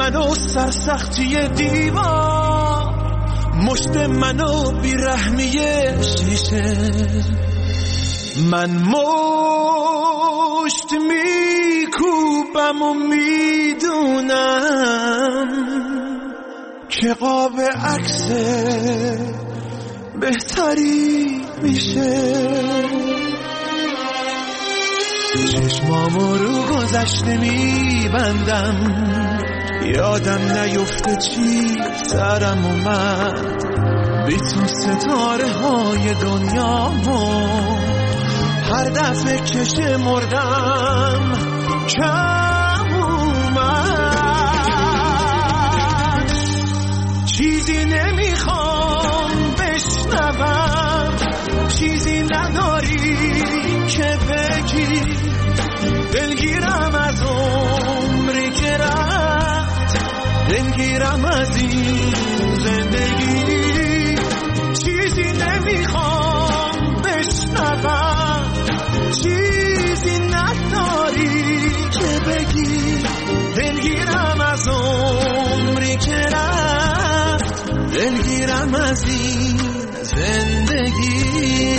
منو سرسختی دیوار، مشت منو بیرحمی شیشه. من مشت میکوبم و میدونم که قاب عکس بهتری میشه. چشمامو رو گذشته میبندم، یادم نیفته چی سرم اومد. بی تو ستاره های دنیامو هر دفعه که شمردم کم اومد. چیزی نمیخوام بشنوم، چیزی نداری که بگی. دلگیرم از عمری که رفت، دلگیرم از این زندگی. چیزی نمیخوام بشنوم، چیزی نداری که بگی. دلگیرم از عمری که رفت، دلگیرم از این زندگی.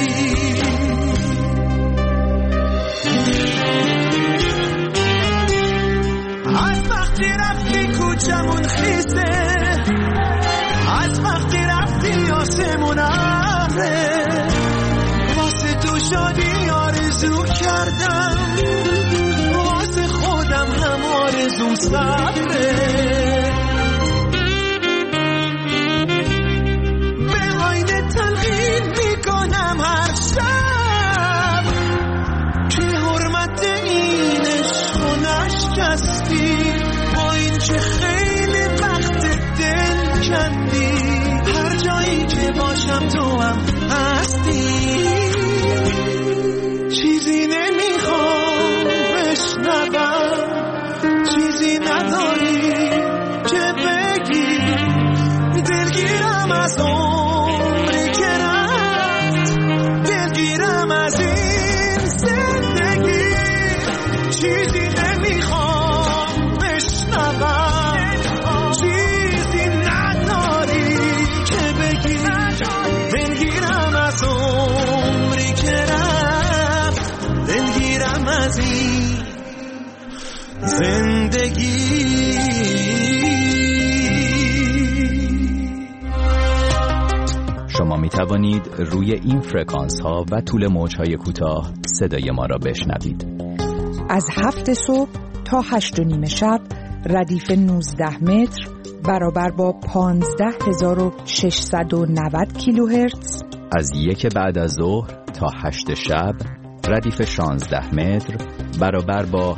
از وقتی رفتی کوچمون خیسه، از وقتی رفتی آسمون ابره. واسه تو شادی آرزو کردم، واسه خودم هم آرزوم صبره. به آینه تلقین میکنم هر شب که حرمت این عشق و نشکستی. با این که خیلی وقت دل کندی، هر جایی که باشم تو هم هستی. چیزی نمیخوام بشنوم، چیزی نداری که بگی. دلگیرم از عمری که رفت، دلگیرم از این زندگی. چیزی نمیخوام بشنوم، چیزی نداری که بگی. دلگیرم از عمری که رفت، دلگیرم از این زندگی. شما می توانید روی این فرکانس ها و طول موج های کوتاه صدای ما را بشنوید. از 7 صبح تا 8:30 شب ردیف 19 متر برابر با 15690 کیلوهرتز. از 1 بعد از ظهر تا 8 شب ردیف 16 متر برابر با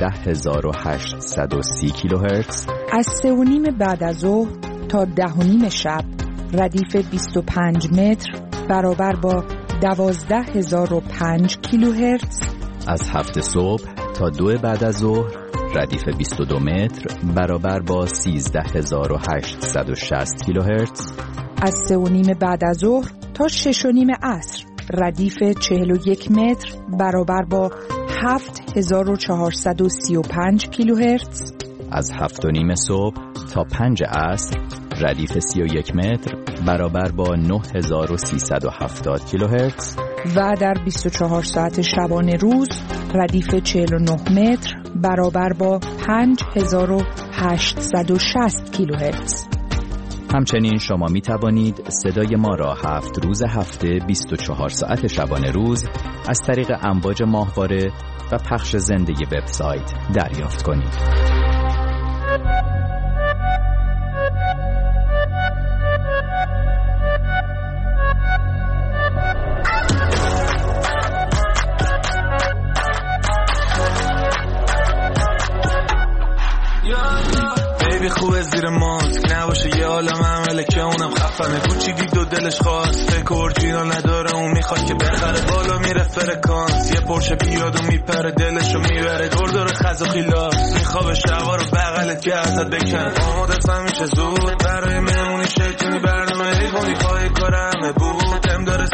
17830 کیلوهرتز. از 3:30 بعد از ظهر تا 10:30 شب ردیف 25 متر برابر با 12005 کیلوهرتز. از 7 صبح تا 2 بعد از ظهر ردیف 22 متر برابر با 13860 کیلوهرتز. از 3:30 بعد از ظهر تا 6:30 عصر ردیف 41 متر برابر با 7435 کیلوهرتز. از 7:30 صبح تا 5 عصر ردیف 31 متر برابر با 9370 کیلوهرتز. و در 24 ساعت شبانه روز ردیف 49 متر برابر با 5860 کیلوهرتز. همچنین شما می توانید صدای ما را 7 روز هفته 24 ساعت شبانه روز از طریق امواج ماهواره و پخش زنده وبسایت دریافت کنید. خوبه زیر ماسک نباشه یه عالم عمله که اونم خفنه. کوچی دید و دلش خواست فکر اورجینال نداره، اون میخواد که بخره. بالا میره فرکانس یه پرشه بیاد و میپره، دلشو میبره دور دور خز و خیلاس. میخوابه شبا رو بغلت که ازت بکن. آماده همیشه زود برای مهمونی شیطونی برنامه حیوانی پای کار همه بود. ام داره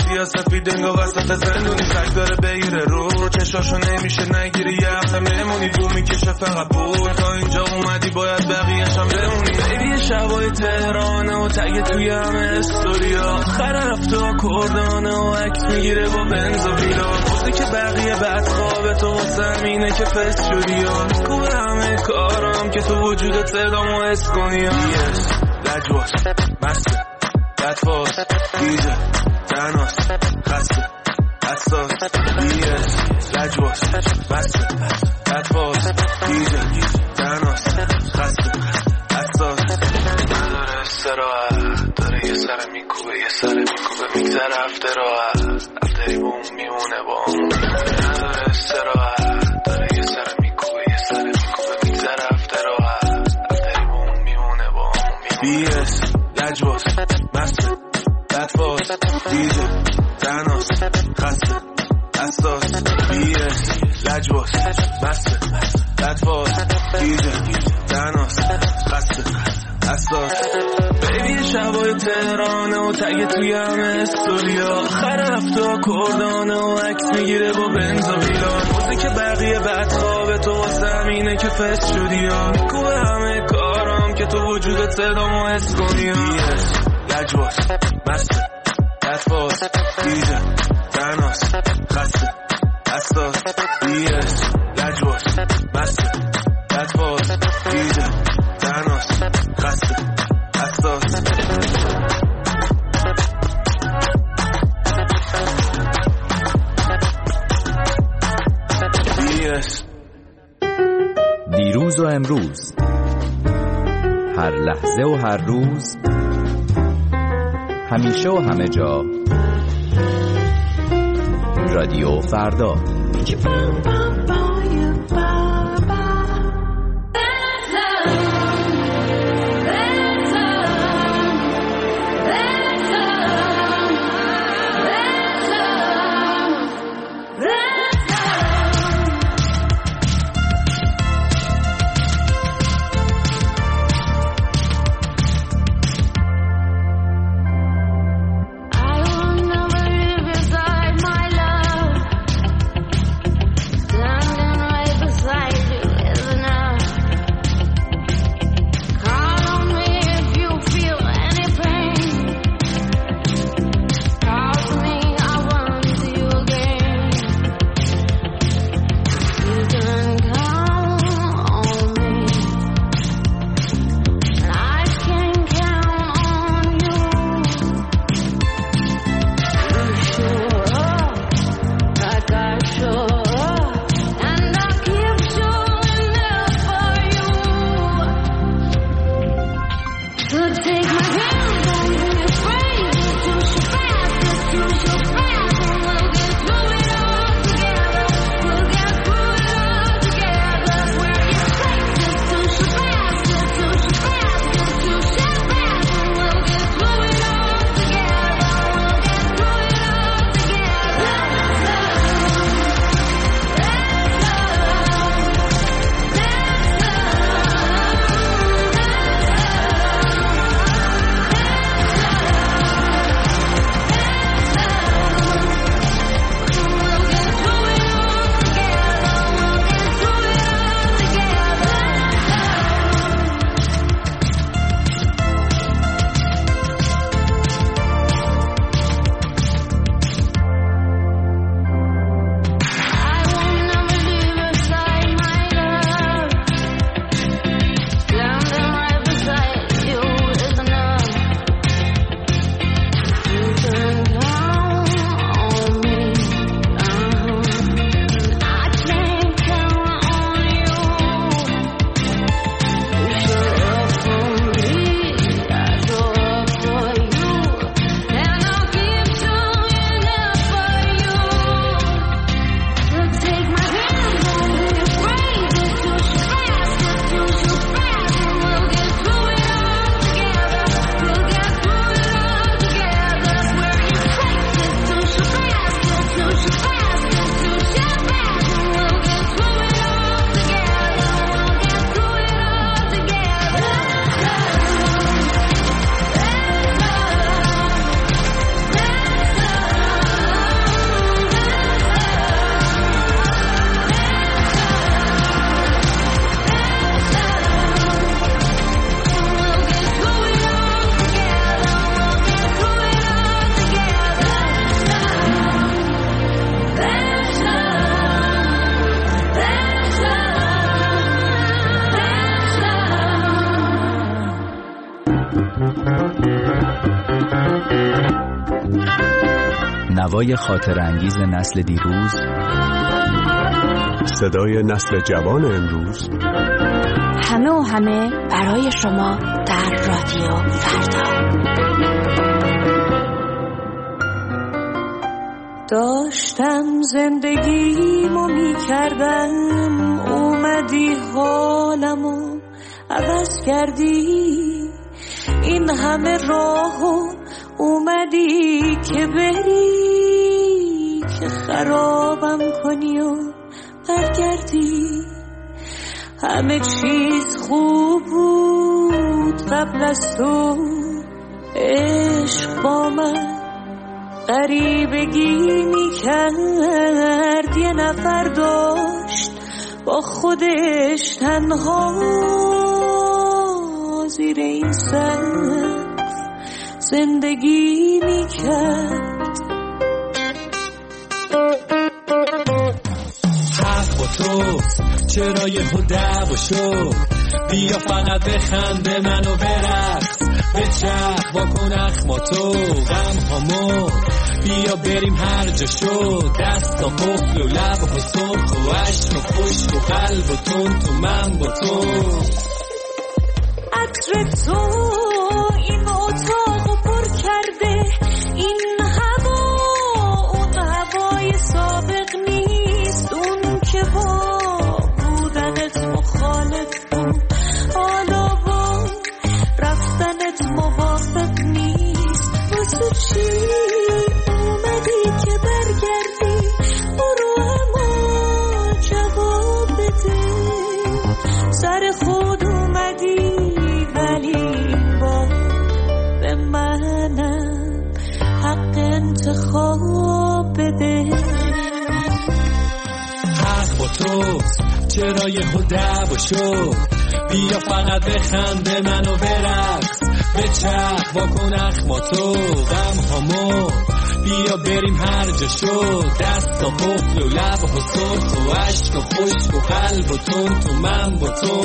سیاسفید انگا وسط زندونی تک داره بگیره رو چشاشو نمیشه نگیری یه هفته میمونی دو میکشه فقط بود تا اینجا اومدی باید بقیه‌ش هم بمونی بیبی شبای تهرانه و تگه توی همه استوریا آخر رفته و کردانه و عکس میگیره با بنز و ویلا گفته که بقیه بعد خوابه تو واسمینه که فست شدی یا کوه همه کارم که تو وجودت صدامو حس کنی بیس لجواس مسته بدفاز دیجه تناس خسته حساس بیس لجواس مسته بدفاز دیجه تناس خسته حساس نداره استراحت داره یه سر میکوبه میگذره هفته راحت هفتهی با اون میمونه با اون نداره استراحت داره یه سر میکوبه میگذره هفته راحت هفتهی با اون میمونه با اون بیس لجواس مسته بدفاز دیجه تناس خسته حساس بیس لجواس مسته بدفاز دیجه تناس خسته حساس بیبی شبای تهرانه و تگه توی همه استوریا آخر هفته و کردانه و عکس میگیره با بنز و ویلا گفته که بقیه بعد خوابه تو واسمینه که فست شدی یا کوه همه کارم که تو وجودت صدامو حس کنی بیس لجواس مسته بدفاز دیجه تناس خسته حساس بیس لجواس مسته بدفاز دیجه تناس خسته حساس بیس دیروز و امروز هر لحظه و هر روز همیشه و همه جا رادیو فردا Down نوای خاطر انگیز نسل دیروز، صدای نسل جوان امروز، همه و همه برای شما در رادیو فردا. داشتم زندگیمو میکردم، اومدی حالمو عوض کردی. این همه راهو اومدی که بری، که خرابم کنی و برگردی. همه چیز خوب بود قبل از تو، عشق با من غریبگی میکرد. یه نفر داشت با خودش تنها زیر این سقف زندگی میکرد. حق با توست، چرا یهو دعوا شد؟ بیا فقط بخنده منو برقص، بچرخ واکن اخماتو غم هامو، بیا بریم هر جا شد. دستا قفل و لب و سرخ و عشق و خشک و قلب و تون تو من با تو. عطر تو این اتاقو پر کرده، این هوا اون هوای سابق نیست. اون که با بودنت مخالف بود، حالا با رفتنت موافق نیست. واسه چی اومدی که برگردی؟ برو اما جواب بده. سر خود اومدی ولی با به منم حق انتخاب بده. حق با توست، چرا یهو دعوا شد؟ بیا فقط بخنده منو برقص، بچرخ واکن اخماتو غم هامو، بیا بریم هر جا شد. دستا قفل و لب و سرخ و عشق و خشک و قلب و تون تو من با تو.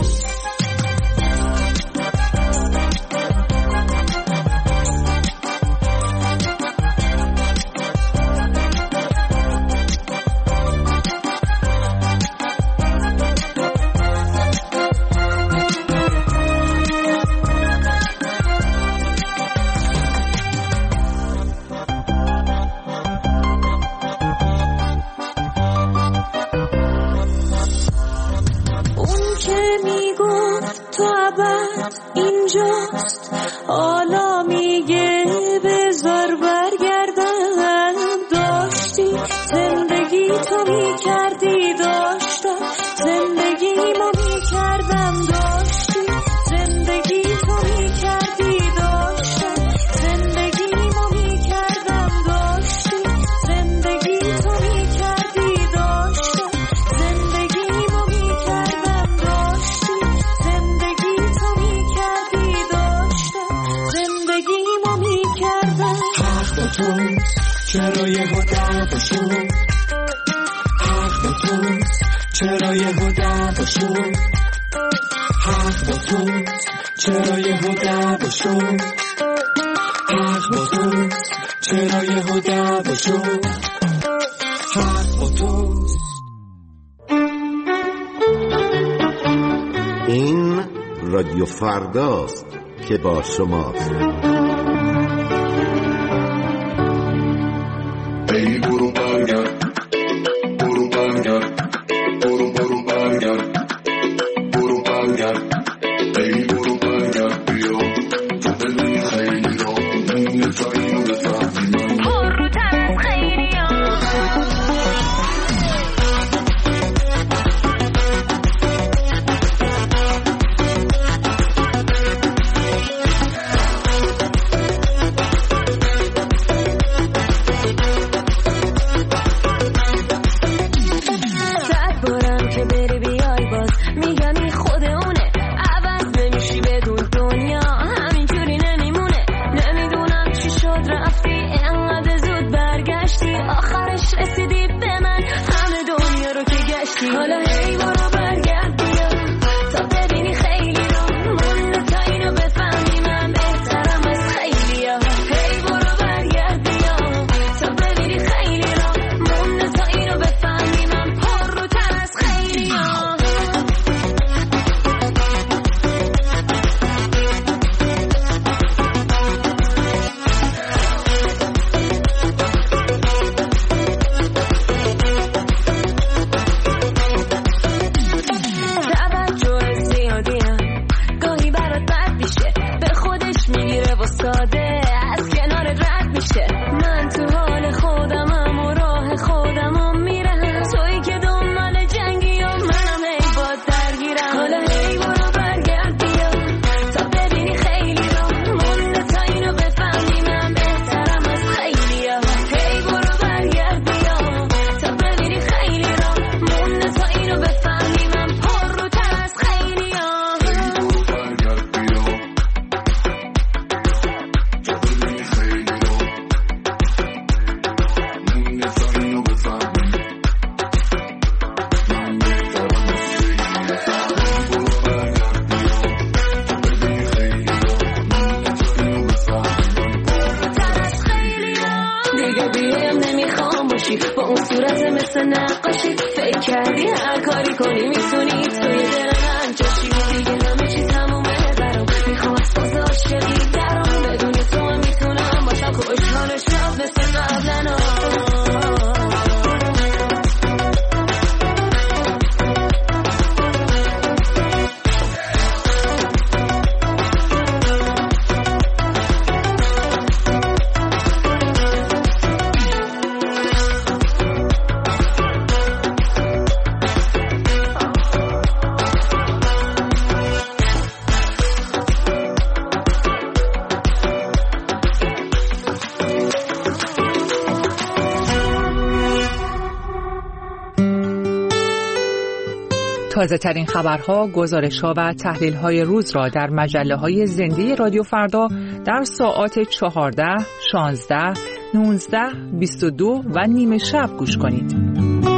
اینجاست حالا میگه بذار برگردم. داشتی زندگی تو میکردی، داشتم زندگیمو میکردم. داشتی زندگی تو میکردی، داشتم زندگیمو میکردم. داشتی زندگی تو میکردی، داشتم زندگیمو میکردم. داشتی زندگی تو میکردی، داشتم زندگیمو میکردم. حق با توست، چرا یهو دعوا شد؟ حق با توست، چرا یهو دعوا شد؟ حق با توست، چرا یهو دعوا شد؟ حق با توست، چرا یهو دعوا شد؟ حق با توست. این رادیو فرداست که با شماست. ای برو برگرد، برو برگرد، برو برگرد، برو برگرد. ای برو برگرد بیا، تو بدونی خیلی را نمی‌فهمی و بفهمی من پرتم خیلی باشی، با اون صورت مثل نقاشی. فکر کردی هر کاری کنی میتونی توی دل من جاشی. دیگه همه چی تمومه برام، میخوام از فاز عاشقی درام. بدون تو هم میتونم باشم خوشحال شب مثل قبلنا. تازه ترین خبرها، گزارش‌ها و تحلیل‌های روز را در مجله‌های زنده رادیو فردا در ساعات 14، 16، 19، 22 و نیمه شب گوش کنید.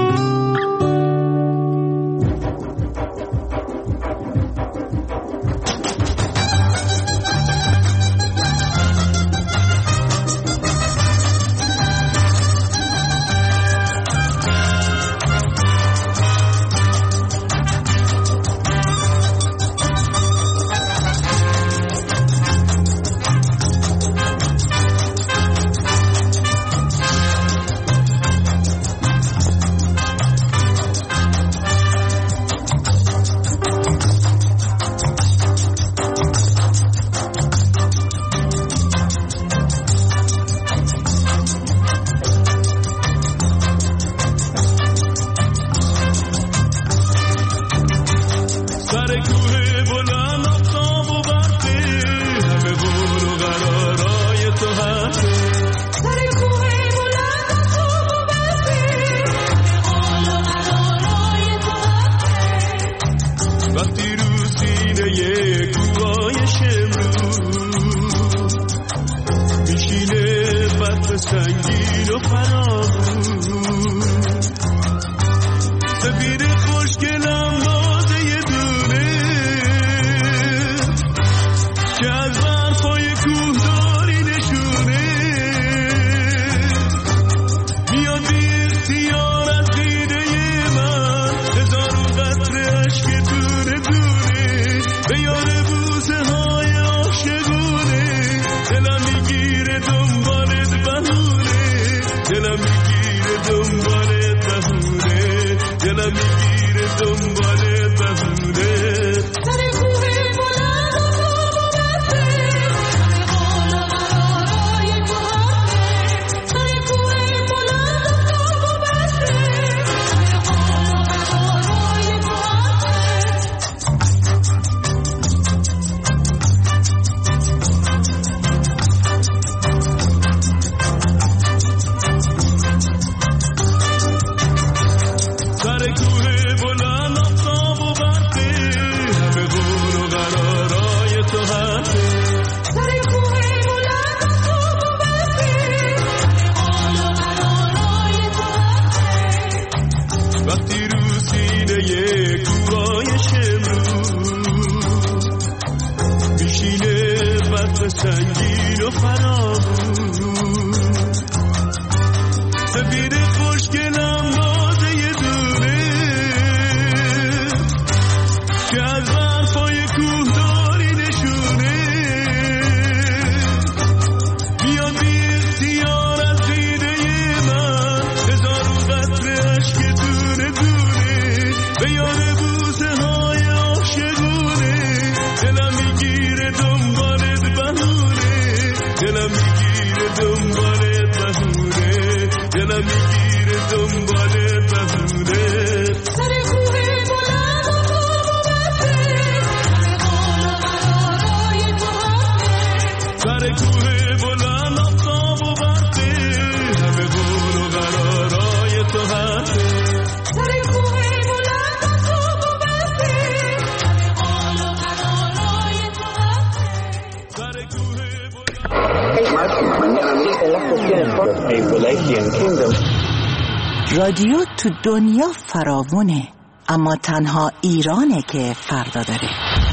رادیو تو دنیا فراوونه، اما تنها ایرانه که فردا داره.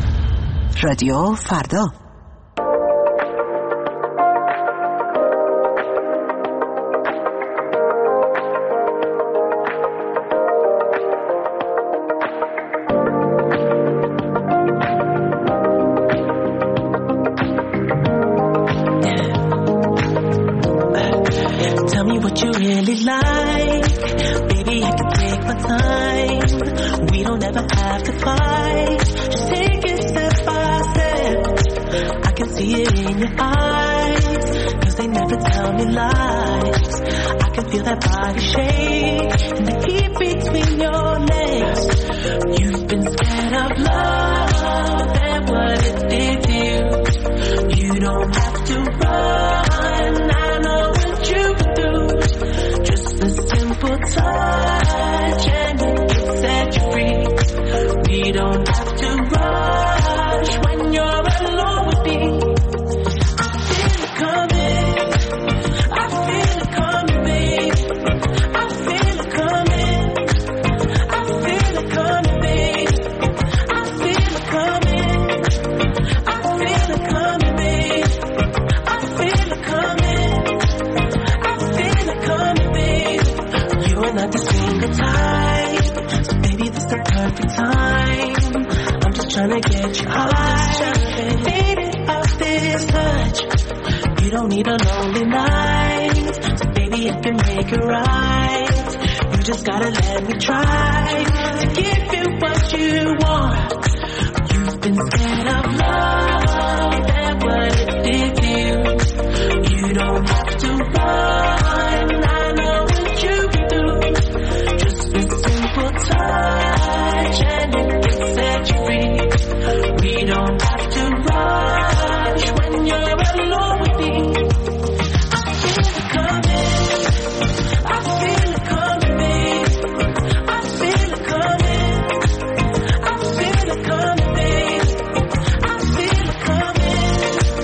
رادیو فردا. what you really like. Baby, I can take my time. We don't ever have to fight. Just take it step by step. I can see it in your eyes, 'cause they never tell me lies. I can feel that body shake and the heat between your legs. You've been scared of love and what it did to you. You don't have to run, I know what you do. Just a simple touch and it can set you free. We don't have to rush when you're alone with me. I feel it coming, I feel it coming, babe. I feel it coming, I feel it coming, babe. I feel it coming, I feel it coming, babe. I feel it coming, I feel it coming, babe. You are not the single type, so baby this the perfect time. I'm just trying to get you high, baby, off this touch. You don't need a lonely night, so baby I can make it right. You just gotta let me try to give you what you want. You've been scared of love and what it did to you. You don't have to run, I know what you can do. Just a simple touch and it can set you free. We don't have to rush when you're alone with me. I feel it coming, I feel it coming, babe. I feel it coming, I feel it coming, babe. I feel it coming,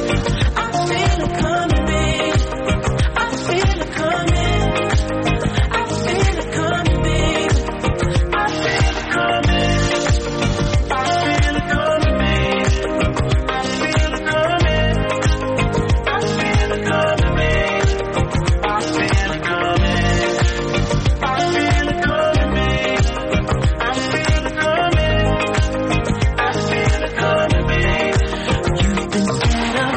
I feel it coming, babe. I feel it coming, I feel it coming, babe. I feel it coming, I feel it coming, babe. I feel it coming, I feel it coming, babe. I feel it coming, I feel it coming, babe. I feel it coming, I feel it coming, babe. You've been scared of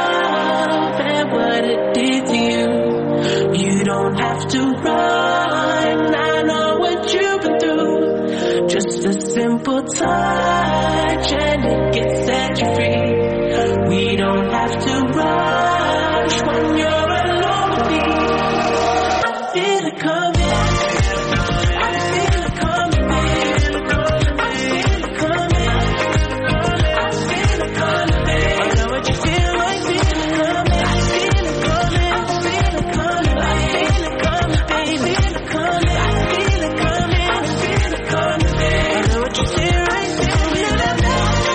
love and what it did to you. You don't have to run, I know what you can do. Just a simple touch and it can set you free. We don't have to rush when you're alone with me. I feel it coming, I feel it coming, babe. I feel it coming, I feel it coming, babe. I know what you feel, I feel it coming. I feel it coming, I feel it coming, I feel it coming, babe. I feel it coming, I feel it coming, I feel it coming, babe. I know what you feel, I feel it coming.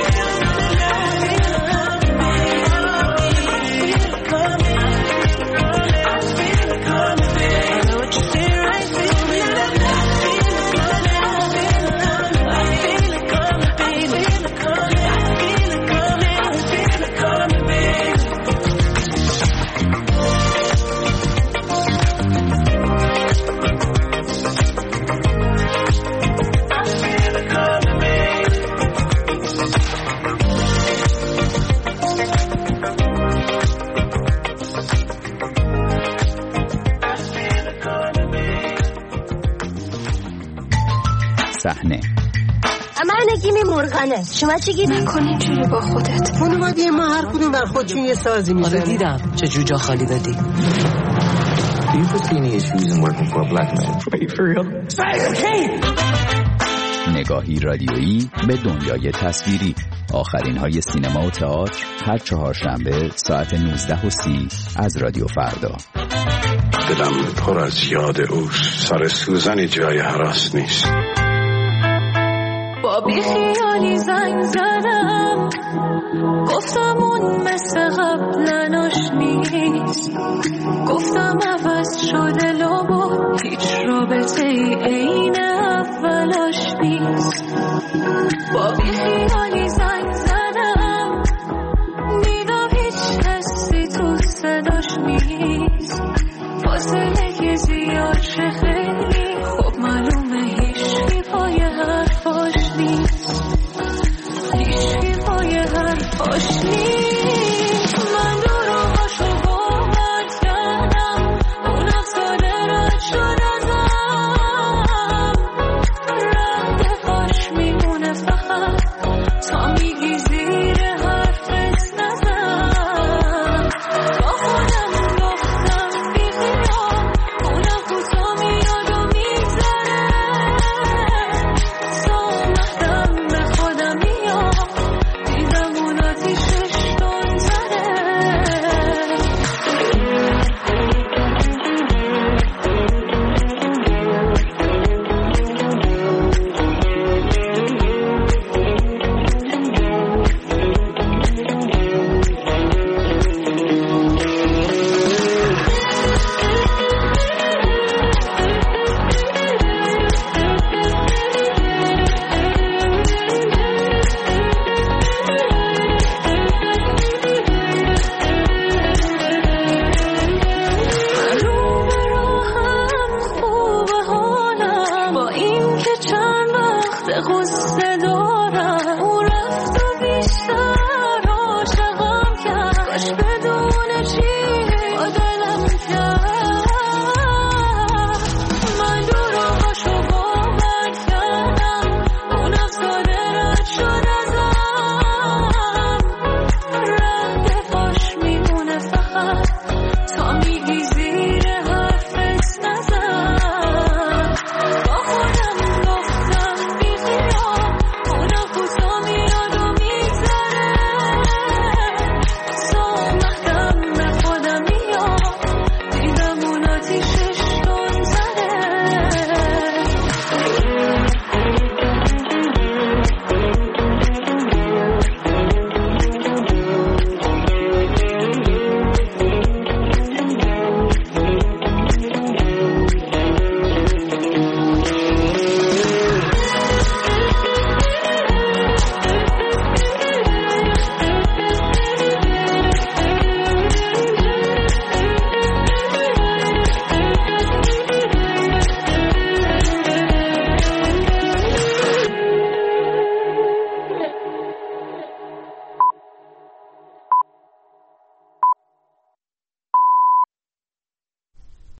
صحنه من نگیم مرغنه. شما چی گیر نکنی اینجوری با خودت؟ اونو باید یه ما هر کدوم بر خودشون یه سازی میزنیم. آره دیدم چه جوجا خالی دادی. Do you foresee any issues in working for a black man? Wait for real? نگاهی رادیویی به دنیای تصویری. آخرین های سینما و تئاتر هر چهارشنبه ساعت 19:30 از رادیو فردا. دلم پر از یاد اوست، سر سوزنی جای هراس نیست. با بی خیالی زنگ زدم، گفتم اون مثل قبل آشنیست، گفتم عوض شده لابا هیچ رابطه ای عین اولاش نیست. با بی خیالی زنگ زدم، دیدم هیچ حسی تو صداش نیست، فاصله که زیاد شده